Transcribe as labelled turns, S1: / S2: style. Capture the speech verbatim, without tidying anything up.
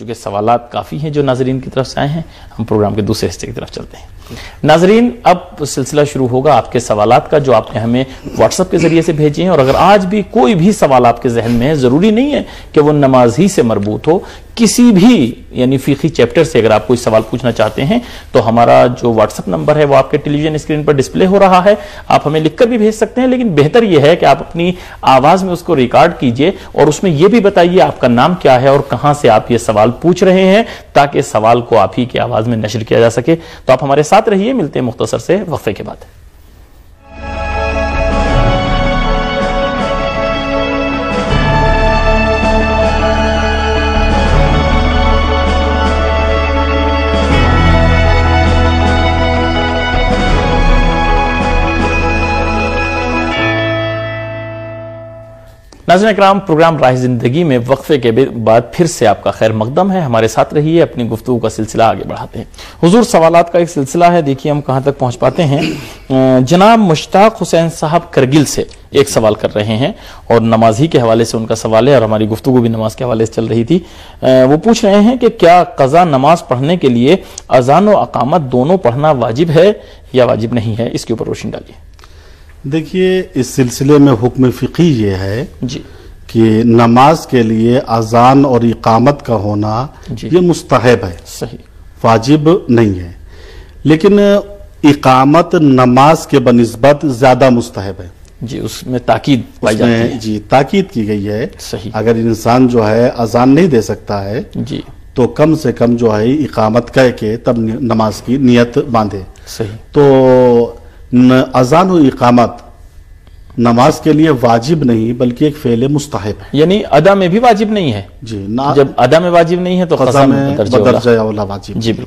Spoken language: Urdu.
S1: چونکہ سوالات کافی ہیں جو ناظرین کی طرف سے آئے ہیں، ہم پروگرام کے دوسرے حصے کی طرف چلتے ہیں۔ ناظرین، اب سلسلہ شروع ہوگا آپ کے سوالات کا جو آپ نے ہمیں واٹس ایپ کے ذریعے سے بھیجے ہیں، اور اگر آج بھی کوئی بھی سوال آپ کے ذہن میں ہے، ضروری نہیں ہے کہ وہ نماز ہی سے مربوط ہو، کسی بھی یعنی فقہی چیپٹر سے اگر آپ کوئی سوال پوچھنا چاہتے ہیں تو ہمارا جو واٹس ایپ نمبر ہے وہ آپ کے ٹیلی ویژن اسکرین پر ڈسپلے ہو رہا ہے، آپ ہمیں لکھ کر بھی بھیج سکتے ہیں، لیکن بہتر یہ ہے کہ آپ اپنی آواز میں اس کو ریکارڈ کیجئے اور اس میں یہ بھی بتائیے آپ کا نام کیا ہے اور کہاں سے آپ یہ سوال پوچھ رہے ہیں، تاکہ سوال کو آپ ہی کی آواز میں نشر کیا جا سکے۔ تو آپ ہمارے ساتھ رہیے، ملتے ہیں مختصر سے وقفے کے بعد۔ ناظرین اکرام، پروگرام راہ زندگی میں وقفے کے بعد پھر سے آپ کا خیر مقدم ہے، ہمارے ساتھ رہیے، اپنی گفتگو کا سلسلہ آگے بڑھاتے ہیں۔ حضور، سوالات کا ایک سلسلہ ہے، دیکھیے ہم کہاں تک پہنچ پاتے ہیں۔ جناب مشتاق حسین صاحب کرگل سے ایک سوال کر رہے ہیں، اور نماز ہی کے حوالے سے ان کا سوال ہے، اور ہماری گفتگو بھی نماز کے حوالے سے چل رہی تھی۔ وہ پوچھ رہے ہیں کہ کیا قضا نماز پڑھنے کے لیے اذان و اقامت دونوں پڑھنا واجب ہے یا واجب نہیں ہے؟ اس کے اوپر روشنی ڈالیے۔
S2: دیکھیے، اس سلسلے میں حکم فقہی یہ ہے
S1: جی
S2: کہ نماز کے لیے اذان اور اقامت کا ہونا
S1: جی
S2: یہ مستحب ہے،
S1: صحیح،
S2: واجب نہیں ہے، لیکن اقامت نماز کے بنسبت زیادہ مستحب ہے۔
S1: جی، اس میں تاکید پائی
S2: اس
S1: جاتی
S2: میں
S1: ہے۔
S2: جی تاکید کی گئی ہے،
S1: صحیح،
S2: اگر انسان جو ہے اذان نہیں دے سکتا ہے
S1: جی
S2: تو کم سے کم جو ہے اقامت کہہ کے تب نماز کی نیت باندھے۔
S1: صحیح،
S2: تو اذان و اقامت نماز کے لیے واجب نہیں بلکہ ایک فعل مستحب ہے،
S1: یعنی ادا میں بھی واجب نہیں ہے۔
S2: جی نہ
S1: جب ادا میں واجب نہیں ہے تو قضا میں بدرجہ اولا۔
S2: بدرجہ اولا واجب۔
S1: جی بالکل۔